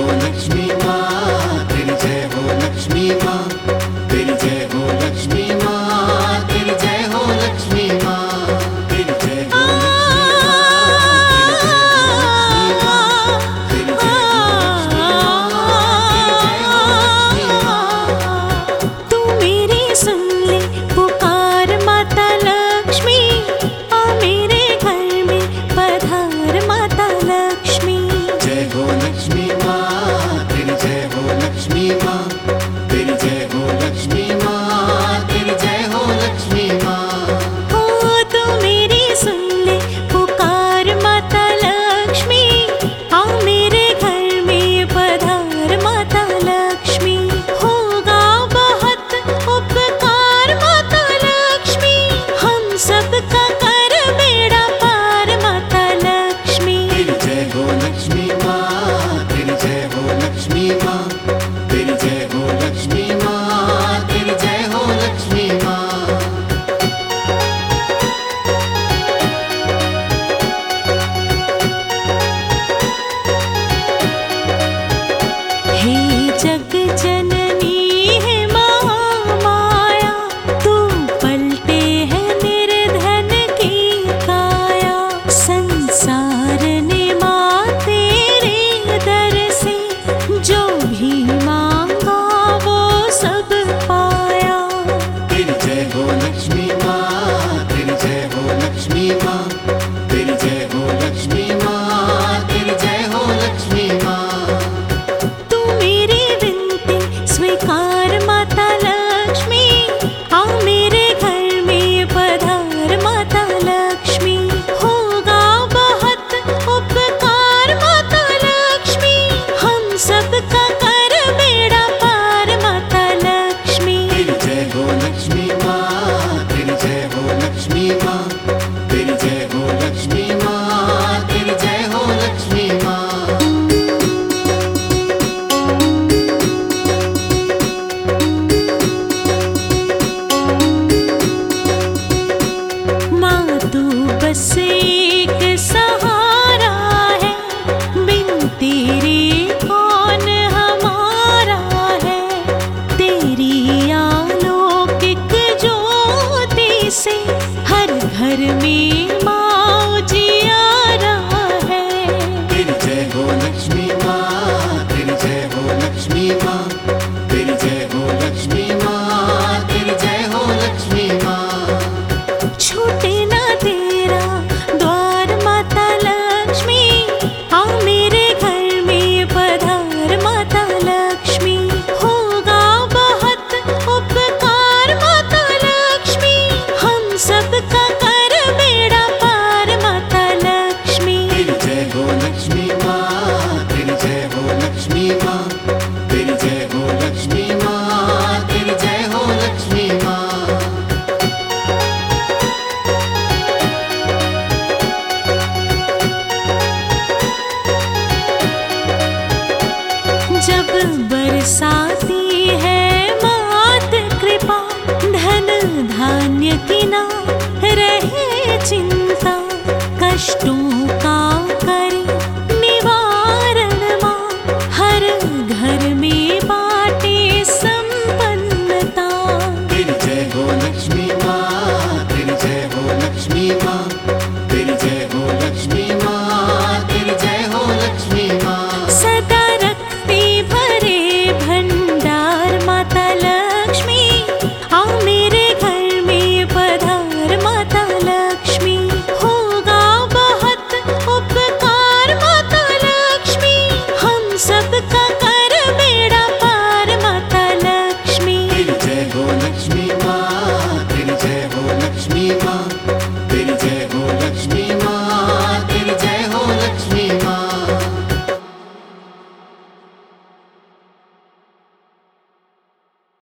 हो लक्ष्मी माँ, तेरी जय हो लक्ष्मी माँ, तेरी जय हो लक्ष्मी माँ, तेरी जय हो लक्ष्मी माँ, तेरी जय हो लक्ष्मी माँ, तेरी जय हो लक्ष्मी माँ। तू मेरी सुन ले पुकार माता लक्ष्मी, आ मेरे घर में पधार माता लक्ष्मी। जय हो लक्ष्मी माँ, तेरी जय हो लक्ष्मी माँ, तेरी जय हो लक्ष्मी माँ, तेरी जय हो लक्ष्मी माँ। ओ तू मेरी सुन ले पुकार माता लक्ष्मी, आ मेरे घर में पधार माता लक्ष्मी। होगा बहुत उपकार माता लक्ष्मी, हम सबका कर बेड़ा पार माता लक्ष्मी। तेरी जय हो लक्ष्मी माँ, तेरी जय हो लक्ष्मी माँ, तेरी जय हो लक्ष्मी माँ, तेरी जय हो लक्ष्मी माँ। हे जग जननी है महामाया, तू पलटे है निर्धन की काया। संसार ने माँ तेरे दर से जो भी मांगा वो सब पाया। तेरी जय हो लक्ष्मी माँ, तेरी जय हो लक्ष्मी माँ, तेरी जय हो लक्ष्मी माँ, तेरी जय हो लक्ष्मी माँ। तू मेरी विनती स्वीकार माता लक्ष्मी, आ मेरे घर में पधार माता लक्ष्मी। होगा बहुत उपकार माता लक्ष्मी, हम सबका कर बेड़ा पार माता लक्ष्मी। तेरी जय हो लक्ष्मी माँ, तेरी जय हो लक्ष्मी माँ, तेरी जय हो लक्ष्मी माँ, तेरी जय हो लक्ष्मी माँ। माँ तू बस एक सहारा है, बिन तेरे कौन हमारा है। तेरी अलौकिक ज्योति से हर घर में माँ उजियारा है। तेरी जय हो लक्ष्मी माँ, तेरी जय हो लक्ष्मी माँ, तेरी जय हो लक्ष्मी माँ, तेरी जय हो लक्ष्मी माँ। छूटे ना तेरा द्वार माता लक्ष्मी, आ मेरे घर में पधार माता लक्ष्मी। होगा बहुत उपकार माता लक्ष्मी, हम सबका कर बेड़ा पार माता लक्ष्मी। तेरी जय हो लक्ष्मी माँ, तेरी जय हो लक्ष्मी माँ, तेरी जय हो लक्ष्मी माँ, तेरी जय हो लक्ष्मी माँ। जब बरसाती है मात कृपा, धन धान्य की ना रहे चिंता।